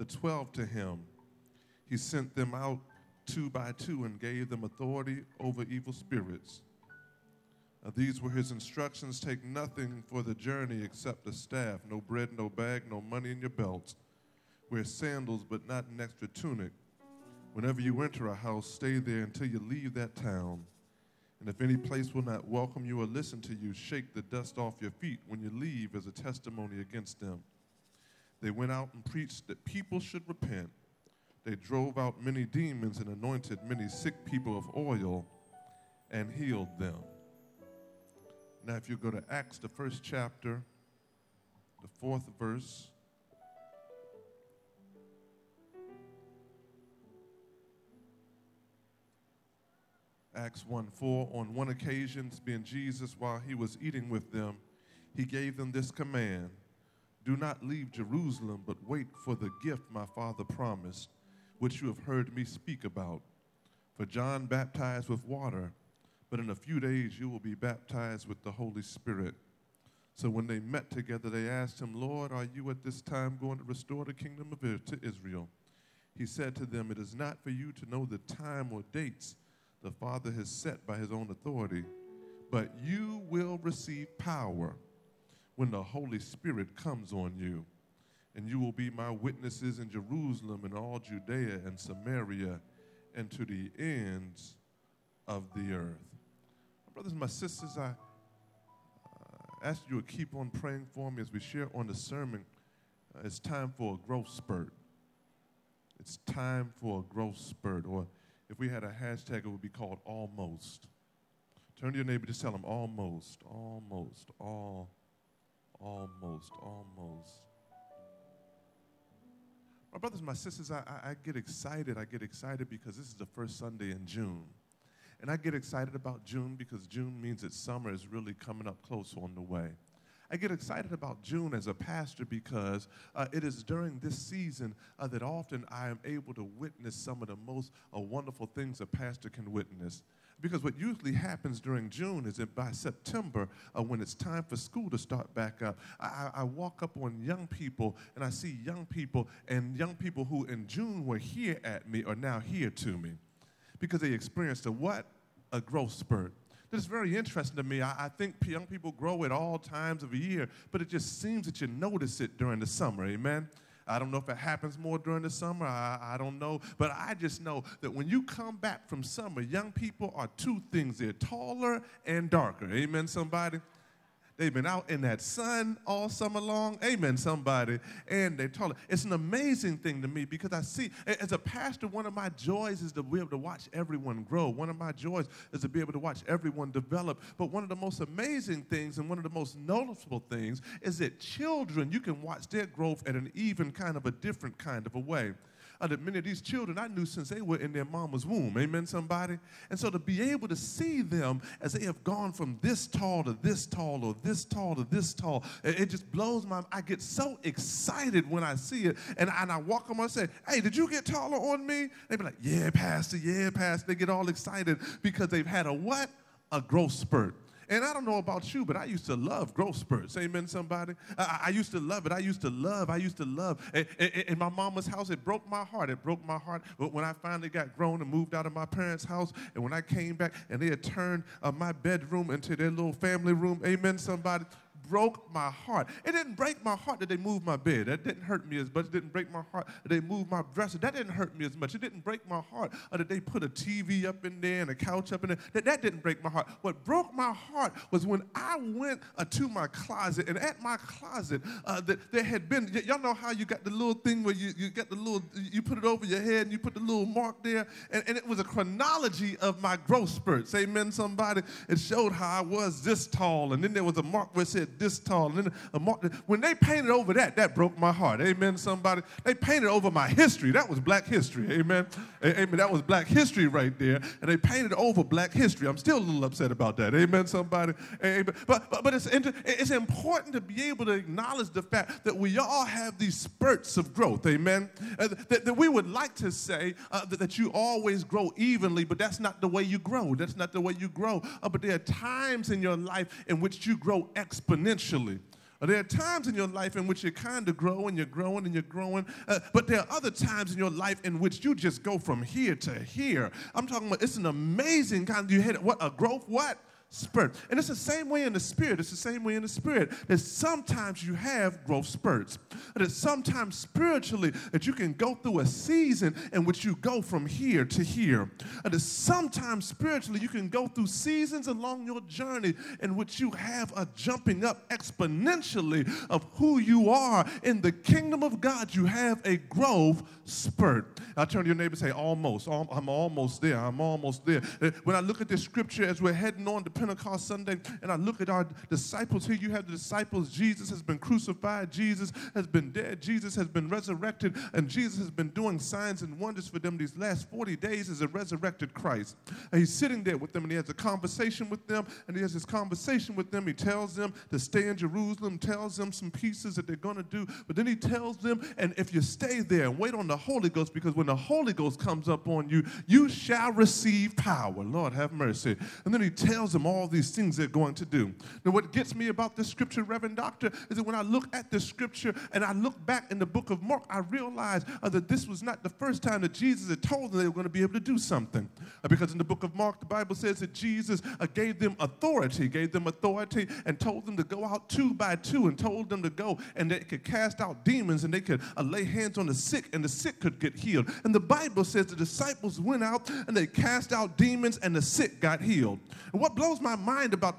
the 12 to him. He sent them out 2 by 2 and gave them authority over evil spirits. These were his instructions: take nothing for the journey except a staff, no bread, no bag, no money in your belt. Wear sandals, but not an extra tunic. Whenever you enter a house, stay there until you leave that town. And if any place will not welcome you or listen to you, shake the dust off your feet when you leave as a testimony against them. They went out and preached that people should repent. They drove out many demons and anointed many sick people of oil and healed them. Now, if you go to Acts, the 1st chapter, the 4th verse. Acts 1:4, on one occasion, being Jesus, while he was eating with them, he gave them this command: do not leave Jerusalem, but wait for the gift my Father promised, which you have heard me speak about. For John baptized with water, but in a few days you will be baptized with the Holy Spirit. So when they met together, they asked him, Lord, are you at this time going to restore the kingdom to Israel? He said to them, it is not for you to know the time or dates the Father has set by his own authority, but you will receive power when the Holy Spirit comes on you, and you will be my witnesses in Jerusalem and all Judea and Samaria and to the ends of the earth. My brothers and my sisters, I ask you to keep on praying for me as we share on the sermon. It's time for a growth spurt. It's time for a growth spurt, or if we had a hashtag, it would be called almost. Turn to your neighbor, just tell them almost, almost, almost. My brothers and my sisters, I get excited. I get excited because this is the first Sunday in June. And I get excited about June because June means that summer is really coming up close on the way. I get excited about June as a pastor because it is during this season that often I am able to witness some of the most wonderful things a pastor can witness. Because what usually happens during June is that by September, when it's time for school to start back up, I walk up on young people and I see young people, and young people who in June were here at me are now here to me because they experienced a growth spurt. It's very interesting to me. I think young people grow at all times of the year, but it just seems that you notice it during the summer, amen? I don't know if it happens more during the summer. I don't know. But I just know that when you come back from summer, young people are two things. They're taller and darker. Amen, somebody? They've been out in that sun all summer long. Amen, somebody. And they're taller. It's an amazing thing to me because I see, as a pastor, one of my joys is to be able to watch everyone grow. One of my joys is to be able to watch everyone develop. But one of the most amazing things and one of the most noticeable things is that children, you can watch their growth at an even kind of a different kind of a way. That many of these children I knew since they were in their mama's womb. Amen, somebody? And so to be able to see them as they have gone from this tall to this tall or this tall to this tall, it just blows my mind. I get so excited when I see it. And I walk them and say, hey, did you get taller on me? They be like, yeah, Pastor, yeah, Pastor. They get all excited because they've had a what? A growth spurt. And I don't know about you, but I used to love growth spurts. Amen, somebody? I used to love it. I used to love. In my mama's house, it broke my heart. It broke my heart when I finally got grown and moved out of my parents' house. And when I came back and they had turned my bedroom into their little family room. Amen, somebody? Broke my heart. It didn't break my heart that they moved my bed. That didn't hurt me as much. It didn't break my heart that they moved my dresser. That didn't hurt me as much. It didn't break my heart that they put a TV up in there and a couch up in there. That didn't break my heart. What broke my heart was when I went to my closet, and at my closet, there had been, y'all know how you got the little thing where you get the little, you put it over your head and you put the little mark there, and it was a chronology of my growth spurts. Amen, somebody? It showed how I was this tall, and then there was a mark where it said this tall. And then a mark, when they painted over that broke my heart. Amen, somebody. They painted over my history. That was black history. Amen. Amen. That was black history right there. And they painted over black history. I'm still a little upset about that. Amen, somebody. Amen. But it's important to be able to acknowledge the fact that we all have these spurts of growth. Amen. That we would like to say that you always grow evenly, but that's not the way you grow. That's not the way you grow. But there are times in your life in which you grow exponentially. There are times in your life in which you kind of grow and you're growing and you're growing, but there are other times in your life in which you just go from here to here. I'm talking about it's an amazing kind of, you hit what, a growth, what? Spurt. And it's the same way in the spirit. It's the same way in the spirit that sometimes you have growth spurts. That sometimes spiritually that you can go through a season in which you go from here to here. And that sometimes spiritually you can go through seasons along your journey in which you have a jumping up exponentially of who you are in the kingdom of God. You have a growth spurt. I'll turn to your neighbor and say, almost. I'm almost there. I'm almost there. When I look at this scripture as we're heading on to Pentecost Sunday, and I look at our disciples here, you have the disciples. Jesus has been crucified. Jesus has been dead. Jesus has been resurrected, and Jesus has been doing signs and wonders for them these last 40 days as a resurrected Christ. And he's sitting there with them, and he has a conversation with them, and he has this conversation with them. He tells them to stay in Jerusalem, tells them some pieces that they're going to do, but then he tells them, and if you stay there and wait on the Holy Ghost, because when the Holy Ghost comes up on you, you shall receive power. Lord, have mercy. And then he tells them all these things they're going to do. Now, what gets me about this scripture, Reverend Doctor, is that when I look at this scripture and I look back in the book of Mark, I realize that this was not the first time that Jesus had told them they were going to be able to do something. Because in the book of Mark, the Bible says that Jesus gave them authority and told them to go out 2 by 2 and told them to go and they could cast out demons and they could lay hands on the sick and the sick could get healed. And the Bible says the disciples went out and they cast out demons and the sick got healed. And what blows my mind about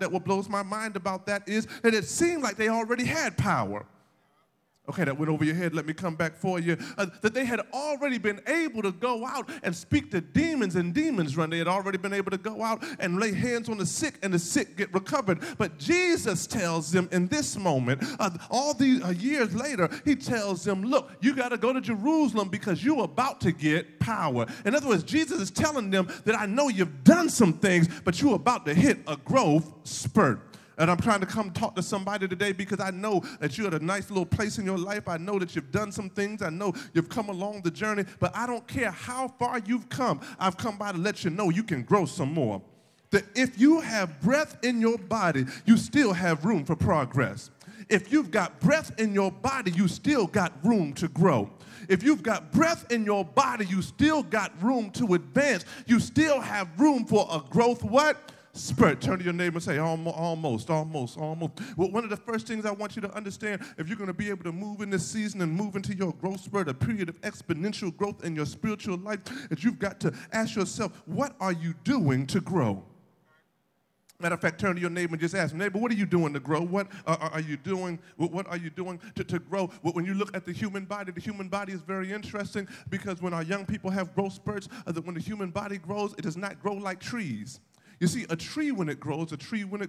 that is that it seemed like they already had power. Okay, that went over your head. Let me come back for you. That they had already been able to go out and speak to demons and demons run. They had already been able to go out and lay hands on the sick and the sick get recovered. But Jesus tells them in this moment, all these years later, he tells them, look, you got to go to Jerusalem because you're about to get power. In other words, Jesus is telling them that I know you've done some things, but you're about to hit a growth spurt. And I'm trying to come talk to somebody today because I know that you're at a nice little place in your life. I know that you've done some things. I know you've come along the journey. But I don't care how far you've come. I've come by to let you know you can grow some more. That if you have breath in your body, you still have room for progress. If you've got breath in your body, you still got room to grow. If you've got breath in your body, you still got room to advance. You still have room for a growth what? Spurt. Turn to your neighbor and say, almost. Well, one of the first things I want you to understand, if you're going to be able to move in this season and move into your growth spurt, a period of exponential growth in your spiritual life, that you've got to ask yourself, what are you doing to grow? Matter of fact, turn to your neighbor and just ask, neighbor, what are you doing to grow? What are you doing? What are you doing to grow? When you look at the human body is very interesting because when our young people have growth spurts, when the human body grows, it does not grow like trees. You see, a tree when it grows, it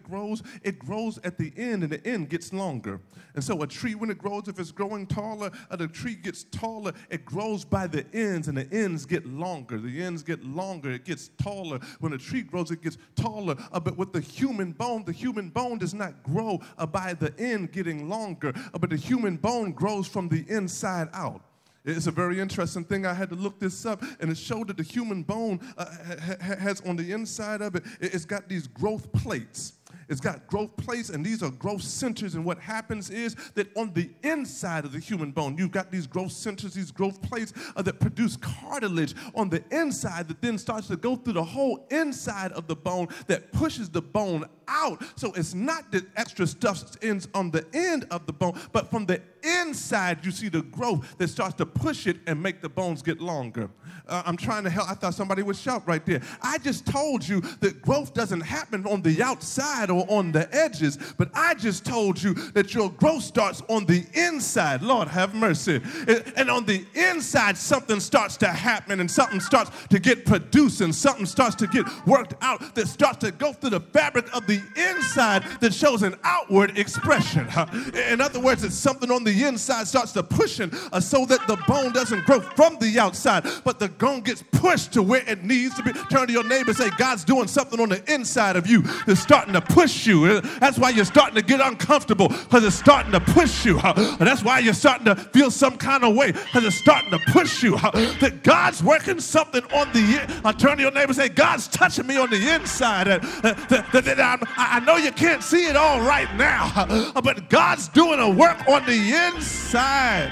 grows at the end, and the end gets longer. And so a tree when it grows, if it's growing taller, the tree gets taller. It grows by the ends, and the ends get longer. The ends get longer. It gets taller. When a tree grows, it gets taller. But with the human bone does not grow by the end getting longer, but the human bone grows from the inside out. It's a very interesting thing. I had to look this up, and it showed that the human bone has on the inside of it, it's got these growth plates. It's got growth plates, and these are growth centers. And what happens is that on the inside of the human bone, you've got these growth centers, these growth plates that produce cartilage on the inside that then starts to go through the whole inside of the bone that pushes the bone out. So it's not that extra stuff ends on the end of the bone, but from the inside, you see the growth that starts to push it and make the bones get longer. I'm trying to help. I thought somebody would shout right there. I just told you that growth doesn't happen on the outside or on the edges, but I just told you that your growth starts on the inside. Lord, have mercy. And on the inside, something starts to happen, and something starts to get produced, and something starts to get worked out that starts to go through the fabric of the inside that shows an outward expression. In other words, it's something on the inside starts to pushing so that the bone doesn't grow from the outside, but the bone gets pushed to where it needs to be. Turn to your neighbor and say, God's doing something on the inside of you that's starting to push you. That's why you're starting to get uncomfortable, because it's starting to push you. That's why you're starting to feel some kind of way, because it's starting to push you. That God's working something on the inside. Turn to your neighbor and say, God's touching me on the inside. I know you can't see it all right now, but God's doing a work on the inside.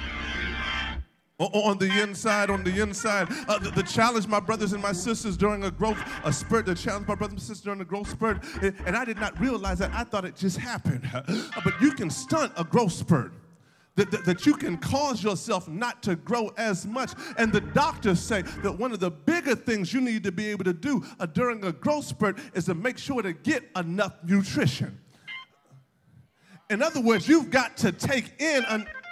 On the inside. The challenge, my brothers and my sisters, during a growth spurt, the challenge, my brothers and sisters, during a growth spurt, and I did not realize that. I thought it just happened. But you can stunt a growth spurt. That you can cause yourself not to grow as much. And the doctors say that one of the bigger things you need to be able to do during a growth spurt is to make sure to get enough nutrition. In other words, you've got to take in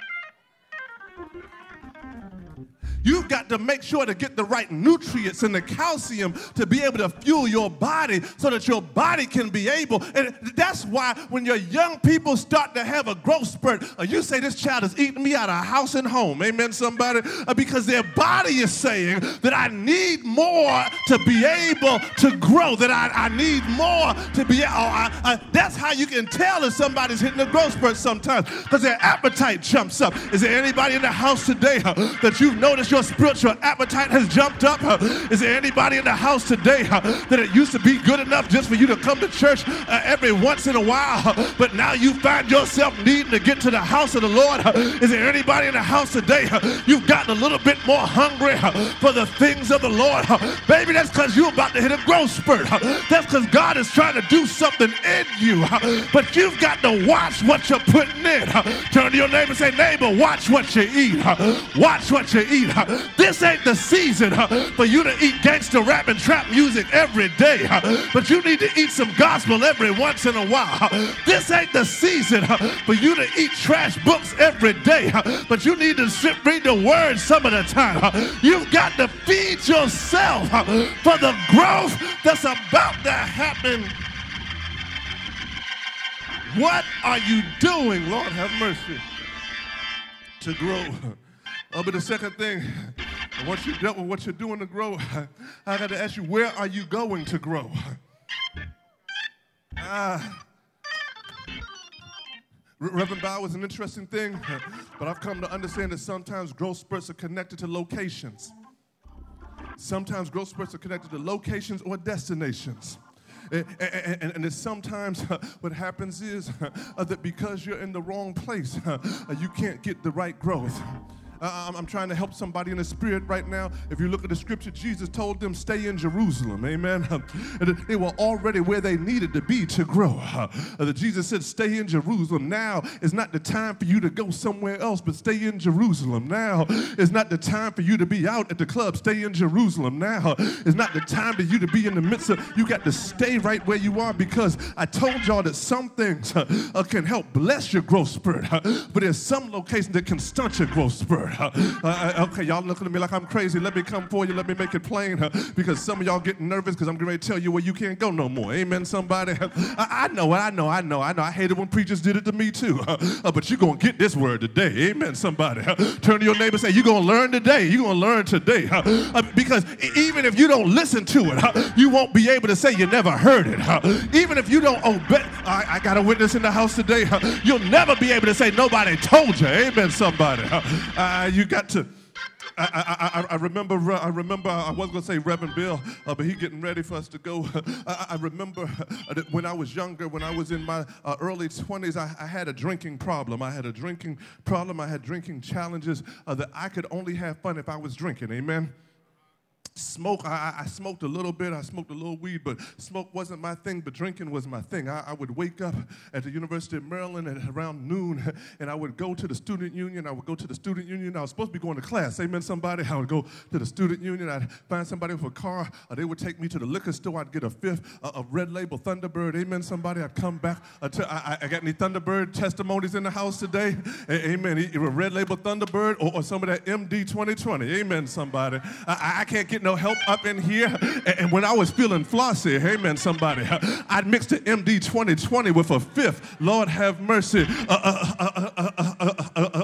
You've got to make sure to get the right nutrients and the calcium to be able to fuel your body so that your body can be able. And that's why when your young people start to have a growth spurt, you say, this child is eating me out of house and home. Amen, somebody? Because their body is saying that I need more to be able to grow, that I need more to be that's how you can tell if somebody's hitting a growth spurt sometimes, because their appetite jumps up. Is there anybody in the house today that you've noticed your spiritual appetite has jumped up? Is there anybody in the house today that it used to be good enough just for you to come to church every once in a while, but now you find yourself needing to get to the house of the Lord? Is there anybody in the house today you've gotten a little bit more hungry for the things of the Lord? Baby, that's because you're about to hit a growth spurt. That's because God is trying to do something in you, but you've got to watch what you're putting in. Turn to your neighbor and say, neighbor, watch what you eat. Watch what you eat. This ain't the season for you to eat gangster rap and trap music every day, but you need to eat some gospel every once in a while. This ain't the season for you to eat trash books every day, but you need to read the word some of the time. You've got to feed yourself for the growth that's about to happen. What are you doing, Lord have mercy, to grow? But the second thing, once you've dealt with what you're doing to grow, I got to ask you, where are you going to grow? Reverend Bow is an interesting thing, but I've come to understand that sometimes growth spurts are connected to locations. Sometimes growth spurts are connected to locations or destinations. And it's sometimes what happens is that because you're in the wrong place, you can't get the right growth. I'm trying to help somebody in the spirit right now. If you look at the scripture, Jesus told them, stay in Jerusalem. Amen. They were already where they needed to be to grow. Jesus said, stay in Jerusalem. Now is not the time for you to go somewhere else, but stay in Jerusalem. Now is not the time for you to be out at the club. Stay in Jerusalem. Now is not the time for you to be in the midst of, you got to stay right where you are, because I told y'all that some things can help bless your growth spurt, but there's some locations that can stunt your growth spurt. Okay, y'all looking at me like I'm crazy. Let me come for you. Let me make it plain, because some of y'all getting nervous because I'm getting ready to tell you where you can't go no more. Amen, somebody? I know. I hated when preachers did it to me too. But you're going to get this word today. Amen, somebody? Turn to your neighbor and say, you're going to learn today. You're going to learn today. Because even if you don't listen to it, you won't be able to say you never heard it. Even if you don't obey, I got a witness in the house today. You'll never be able to say nobody told you. Amen, somebody? You got to. I remember. I was going to say Reverend Bill, but he's getting ready for us to go. I remember that when I was younger, when I was in my early 20s, I had a drinking problem. I had drinking challenges that I could only have fun if I was drinking. Amen. Smoke, I smoked a little bit, I smoked a little weed, but smoke wasn't my thing, but drinking was my thing. I would wake up at the University of Maryland at around noon, and I would go to the student union. I was supposed to be going to class. Amen, somebody. I would go to the student union. I'd find somebody with a car. They would take me to the liquor store. I'd get a fifth of Red Label Thunderbird. Amen, somebody. I'd come back. I got any Thunderbird testimonies in the house today? Amen. Either Red Label Thunderbird or some of that MD 2020. Amen, somebody. I can't get no help up in here. And when I was feeling flossy, amen, somebody, I'd mix the MD 2020 with a fifth, Lord have mercy,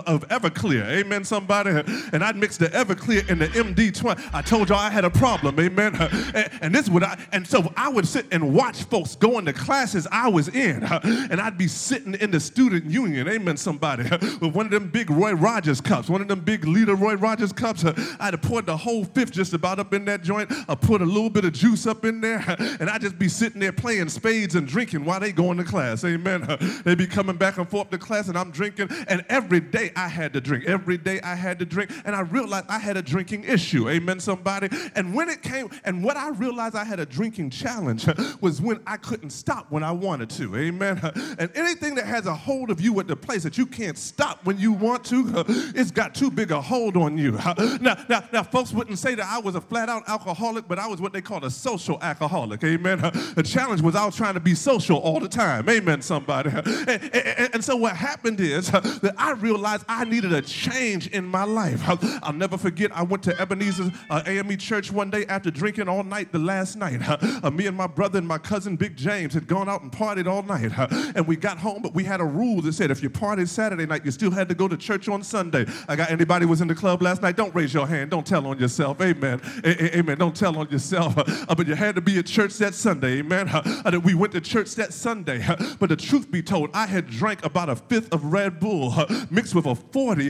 of Everclear, amen, somebody, and I'd mix the Everclear and the MD20. I told y'all I had a problem, amen, and this is what so I would sit and watch folks go into classes I was in, and I'd be sitting in the student union, amen, somebody, with one of them big Roy Rogers cups, one of them big liter Roy Rogers cups. I'd have poured the whole fifth just about up in that joint. I put a little bit of juice up in there, and I'd just be sitting there playing spades and drinking while they go into class, amen. They'd be coming back and forth to class, and I'm drinking, and every day I had to drink. Every day I had to drink, and I realized I had a drinking issue, amen, somebody. And when it came, and what I realized I had a drinking challenge was when I couldn't stop when I wanted to, amen. And anything that has a hold of you at the place that you can't stop when you want to, it's got too big a hold on you. Now, folks wouldn't say that I was a flat-out alcoholic, but I was what they call a social alcoholic, amen. The challenge was I was trying to be social all the time, amen, somebody. And so what happened is that I realized I needed a change in my life. I'll never forget, I went to Ebenezer's AME church one day after drinking all night the last night. Me and my brother and my cousin Big James had gone out and partied all night. And we got home, but we had a rule that said if you partied Saturday night, you still had to go to church on Sunday. I got anybody was in the club last night? Don't raise your hand. Don't tell on yourself. Amen. Amen. Don't tell on yourself. But you had to be at church that Sunday. Amen. We went to church that Sunday. But the truth be told, I had drank about a fifth of Red Bull mixed with a 40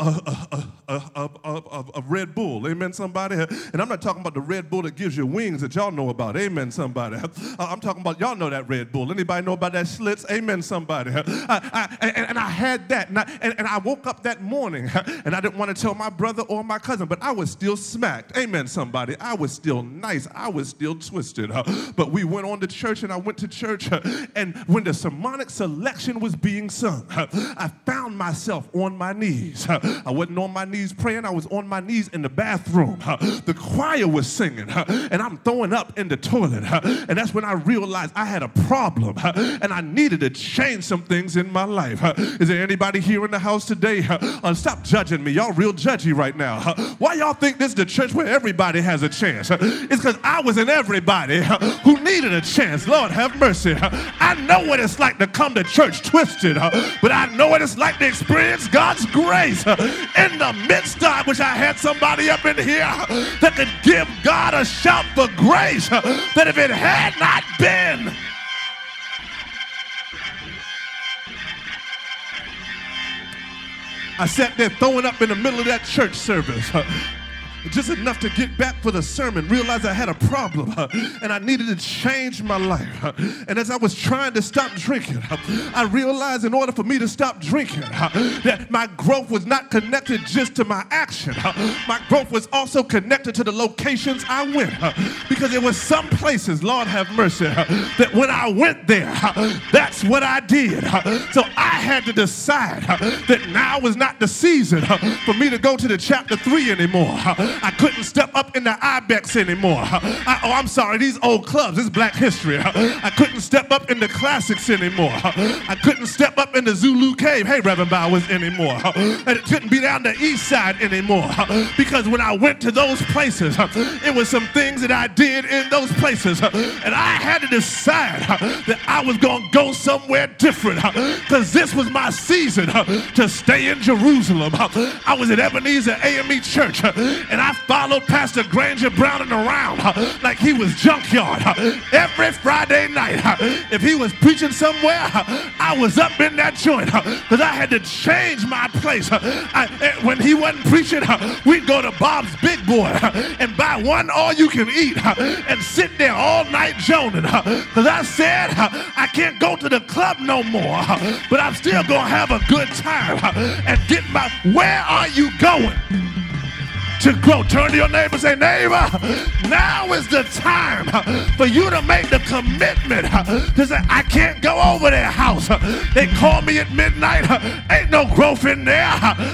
of Red Bull. Amen, somebody. And I'm not talking about the Red Bull that gives you wings that y'all know about. Amen, somebody. I'm talking about, y'all know that Red Bull. Anybody know about that Schlitz? Amen, somebody. And I had that. And I woke up that morning, and I didn't want to tell my brother or my cousin, but I was still smacked. Amen, somebody. I was still nice. I was still twisted. But we went on to church, and I went to church, and when the sermonic selection was being sung, I found myself on my knees. I wasn't on my knees praying. I was on my knees in the bathroom. The choir was singing, and I'm throwing up in the toilet. And that's when I realized I had a problem, and I needed to change some things in my life. Is there anybody here in the house today? Stop judging me. Y'all real judgy right now. Why y'all think this is the church where everybody has a chance? It's because I was in everybody who needed a chance. Lord have mercy. I know what it's like to come to church twisted, but I know what it's like to experience God's grace in the midst of. I wish I had somebody up in here that could give God a shout for grace, that if it had not been. I sat there throwing up in the middle of that church service. Just enough to get back for the sermon, realized I had a problem, and I needed to change my life. And as I was trying to stop drinking, I realized in order for me to stop drinking, that my growth was not connected just to my action. My growth was also connected to the locations I went, because there were some places, Lord have mercy, that when I went there, that's what I did. So I had to decide that now was not the season for me to go to the chapter 3 anymore. I couldn't step up in the Ibex anymore. I'm sorry, these old clubs, it's Black history. I couldn't step up in the classics anymore. I couldn't step up in the Zulu Cave, hey, Reverend Bowers, anymore. And it couldn't be down the east side anymore. Because when I went to those places, it was some things that I did in those places. And I had to decide that I was going to go somewhere different. Because this was my season to stay in Jerusalem. I was at Ebenezer AME Church. And I followed Pastor Granger Brown around like he was junkyard. Every Friday night, if he was preaching somewhere, I was up in that joint because I had to change my place. When he wasn't preaching, we'd go to Bob's Big Boy and buy one all-you-can-eat and sit there all night joning because I said I can't go to the club no more, but I'm still going to have a good time and get my, where are you going? To grow. Turn to your neighbor and say, neighbor, now is the time for you to make the commitment to say, I can't go over their house. They call me at midnight. Ain't no growth in there.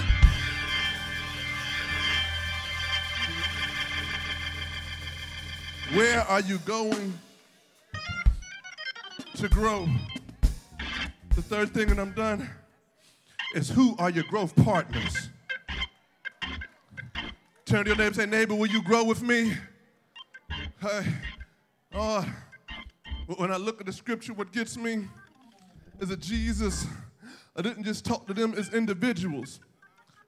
Where are you going to grow? The third thing, and I'm done, is who are your growth partners? Turn to your neighbor and say, neighbor, will you grow with me? When I look at the scripture, what gets me is that Jesus, I didn't just talk to them as individuals,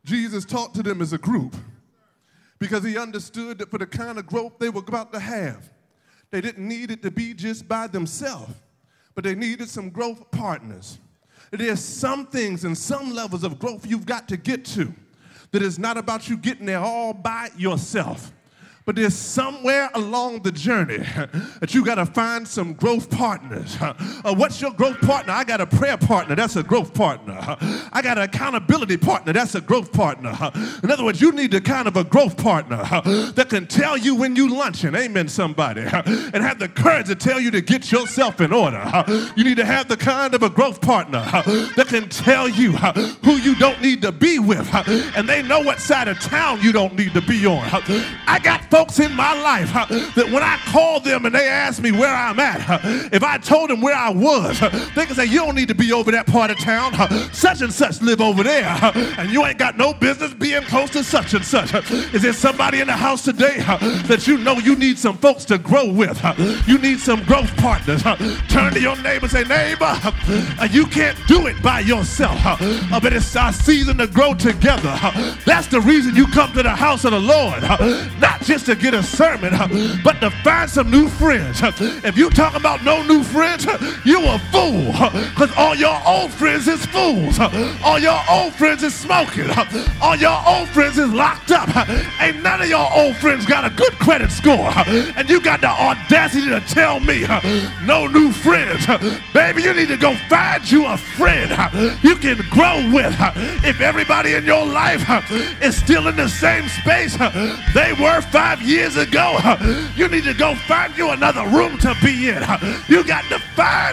Jesus talked to them as a group because he understood that for the kind of growth they were about to have, they didn't need it to be just by themselves, but they needed some growth partners. There's some things and some levels of growth you've got to get to that is not about you getting there all by yourself. But there's somewhere along the journey that you got to find some growth partners. What's your growth partner? I got a prayer partner. That's a growth partner. I got an accountability partner. That's a growth partner. In other words, you need the kind of a growth partner that can tell you when you lunching. Amen, somebody. And have the courage to tell you to get yourself in order. You need to have the kind of a growth partner that can tell you who you don't need to be with. And they know what side of town you don't need to be on. I got folks in my life that when I call them and they ask me where I'm at, if I told them where I was, they can say, you don't need to be over that part of town. Such and such live over there, and you ain't got no business being close to such and such. Is there somebody in the house today that you know you need some folks to grow with? You need some growth partners. Turn to your neighbor and say, neighbor, you can't do it by yourself, but it's our season to grow together. That's the reason you come to the house of the Lord, not just to get a sermon, but to find some new friends. If you talk about no new friends, you a fool, because all your old friends is fools. All your old friends is smoking. All your old friends is locked up. Ain't none of your old friends got a good credit score, and you got the audacity to tell me no new friends. Baby, you need to go find you a friend you can grow with. If everybody in your life is still in the same space they were 5 years ago, you need to go find you another room to be in. You got to find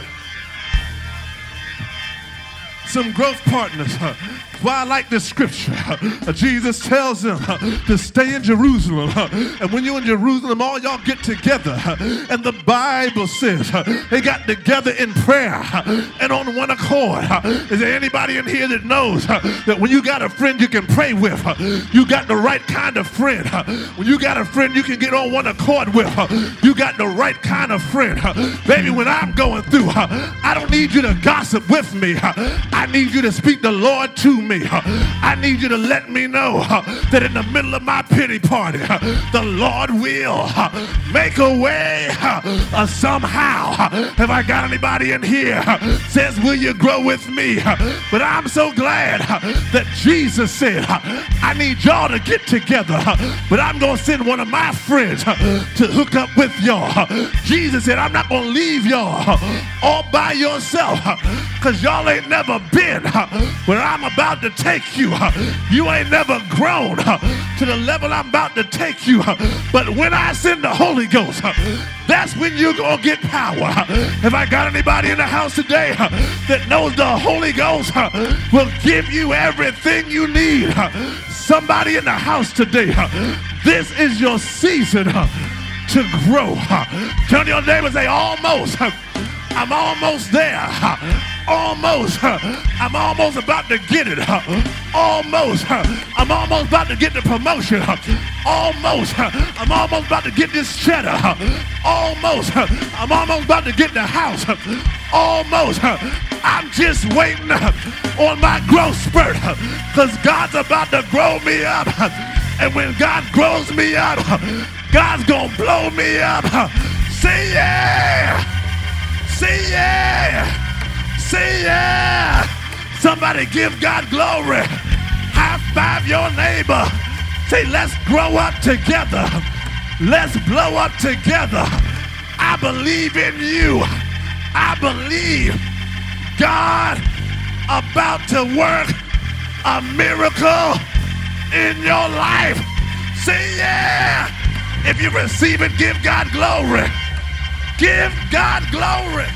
some growth partners. Why I like this scripture. Jesus tells them to stay in Jerusalem. And when you're in Jerusalem, all y'all get together. And the Bible says they got together in prayer and on one accord. Is there anybody in here that knows that when you got a friend you can pray with, you got the right kind of friend? When you got a friend you can get on one accord with, you got the right kind of friend. Baby, when I'm going through, I don't need you to gossip with me. I need you to speak the Lord to me. I need you to let me know that in the middle of my pity party, the Lord will make a way somehow. Have I got anybody in here says, will you grow with me? But I'm so glad that Jesus said, I need y'all to get together, but I'm going to send one of my friends to hook up with y'all. Jesus said, I'm not going to leave y'all all by yourself, because y'all ain't never been where I'm about to take you. You ain't never grown to the level I'm about to take you. But when I send the Holy Ghost, that's when you're going to get power. Have I got anybody in the house today that knows the Holy Ghost will give you everything you need? Somebody in the house today, this is your season to grow. Turn to your neighbor and say, almost. I'm almost there. Almost. I'm almost about to get it. Almost. I'm almost about to get the promotion. Almost. I'm almost about to get this cheddar. Almost. I'm almost about to get the house. Almost. I'm just waiting on my growth spurt, because God's about to grow me up. And when God grows me up, God's gonna blow me up. Say yeah. Say yeah. Say yeah. Somebody give God glory. High five your neighbor. Say, let's grow up together. Let's blow up together. I believe in you. I believe God about to work a miracle in your life. Say yeah. If you receive it, give God glory. Give God glory.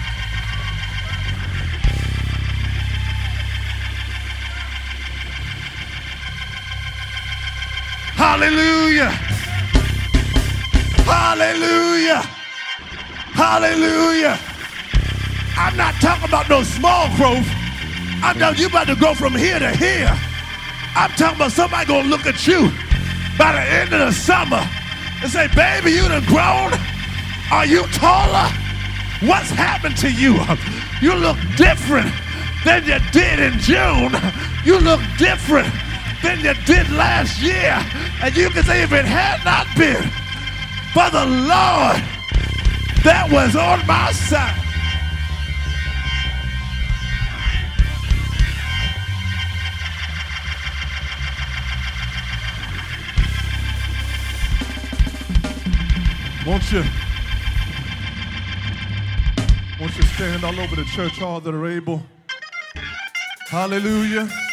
Hallelujah. Hallelujah. Hallelujah. I'm not talking about no small growth. I'm talking you about to go from here to here. I'm talking about somebody gonna look at you by the end of the summer and say, baby, you done grown. Are you taller? What's happened to you? You look different than you did in June. You look different than you did last year. And you can say, if it had not been for the Lord that was on my side. Won't you stand all over the church, all that are able? Hallelujah.